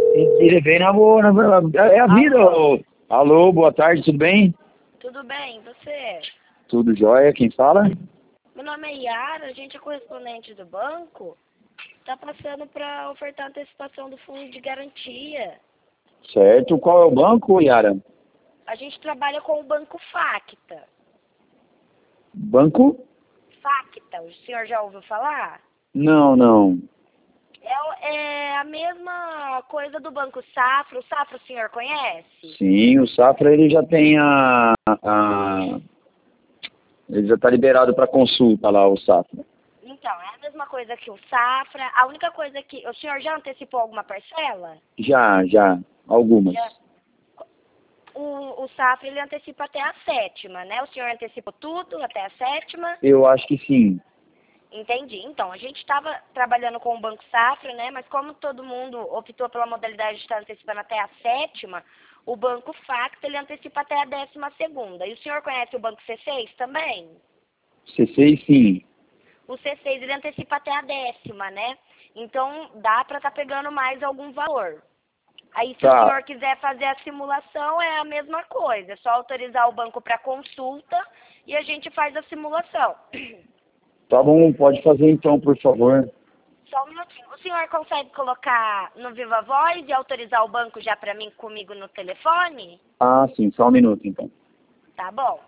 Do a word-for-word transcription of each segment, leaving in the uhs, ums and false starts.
Ele vem na boa, na boa. É a vida. Alô? ô. Alô, boa tarde, tudo bem? Tudo bem, você? Tudo jóia, quem fala? Meu nome é Yara, a gente é correspondente do banco. Tá passando para ofertar antecipação do fundo de garantia. Certo, qual é o banco, Yara? A gente trabalha com o Banco Facta. Banco? Facta, o senhor já ouviu falar? Não, não. É, o- é a mesma coisa do Banco Safra. O Safra o senhor conhece? Sim, o Safra ele já tem a... a... Ele já está liberado para consulta lá, o Safra. Então, é a mesma coisa que o Safra. A única coisa que... O senhor já antecipou alguma parcela? Já, já, algumas. Já. O, o Safra, ele antecipa até a sétima, né? O senhor antecipou tudo até a sétima? Eu acho que sim. Entendi. Então, a gente estava trabalhando com o Banco Safra, né? Mas como todo mundo optou pela modalidade de estar antecipando até a sétima, o Banco Facta, ele antecipa até a décima segunda. E o senhor conhece o Banco C seis também? C seis sim. O C seis, ele antecipa até a décima, né? Então, dá para estar pegando mais algum valor. Aí, se Tá. o senhor quiser fazer a simulação, é a mesma coisa. É só autorizar o banco para consulta e a gente faz a simulação. Tá bom, pode fazer então, por favor. Só um minutinho. O senhor consegue colocar no Viva Voz e autorizar o banco já para mim, comigo no telefone? Ah, sim, só um minuto então. Tá bom.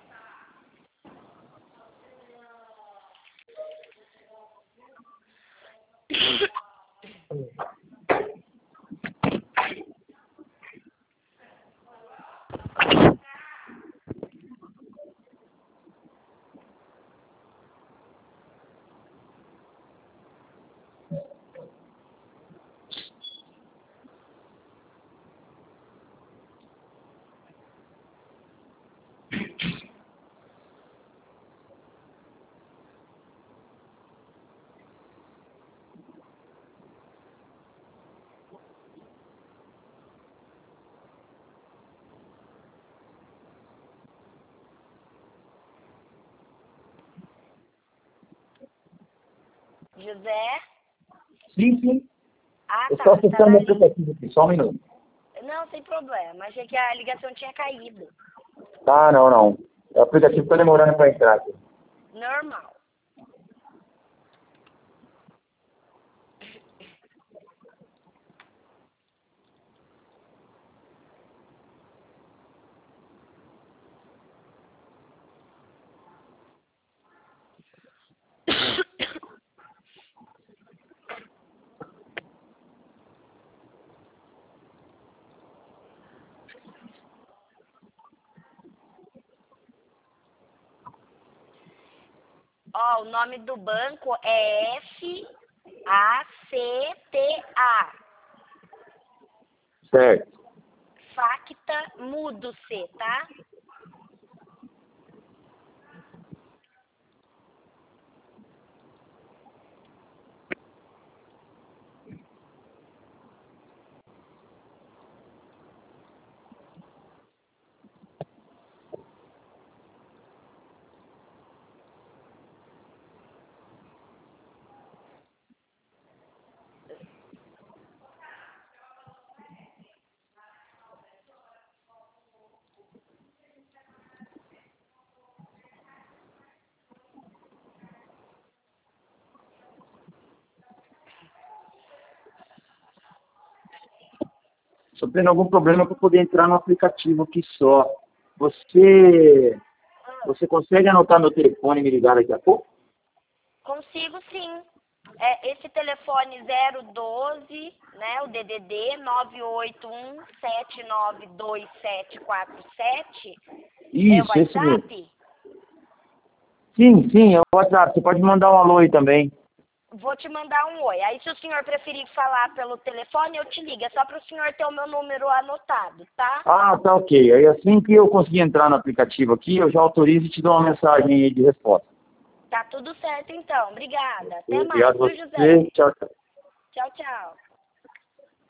José? Sim, sim. Ah, Eu tá. estou Tá acessando na o linha. aplicativo aqui, só um minuto. Não, sem problema. Achei que a ligação tinha caído. Ah, não, não. O aplicativo está demorando para entrar aqui. Normal. Ó, o nome do banco é F A C T A. Certo. Facta mudo C, tá? Estou tendo algum problema para poder entrar no aplicativo aqui só. Você, você consegue anotar meu telefone e me ligar daqui a pouco? Consigo sim. É esse telefone zero doze, né, o D D D nove oito um sete nove dois sete quatro sete, é o Isso, esse mesmo. WhatsApp? Sim, sim, é o WhatsApp. Você pode mandar um alô aí também. Vou te mandar um oi. Aí se o senhor preferir falar pelo telefone, eu te ligo. É só para o senhor ter o meu número anotado, tá? Ah, tá ok. Aí assim que eu conseguir entrar no aplicativo aqui, eu já autorizo e te dou uma mensagem aí de resposta. Tá tudo certo então. Obrigada. Até mais, Obrigado a viu, você. José? Tchau, tchau. Tchau, tchau.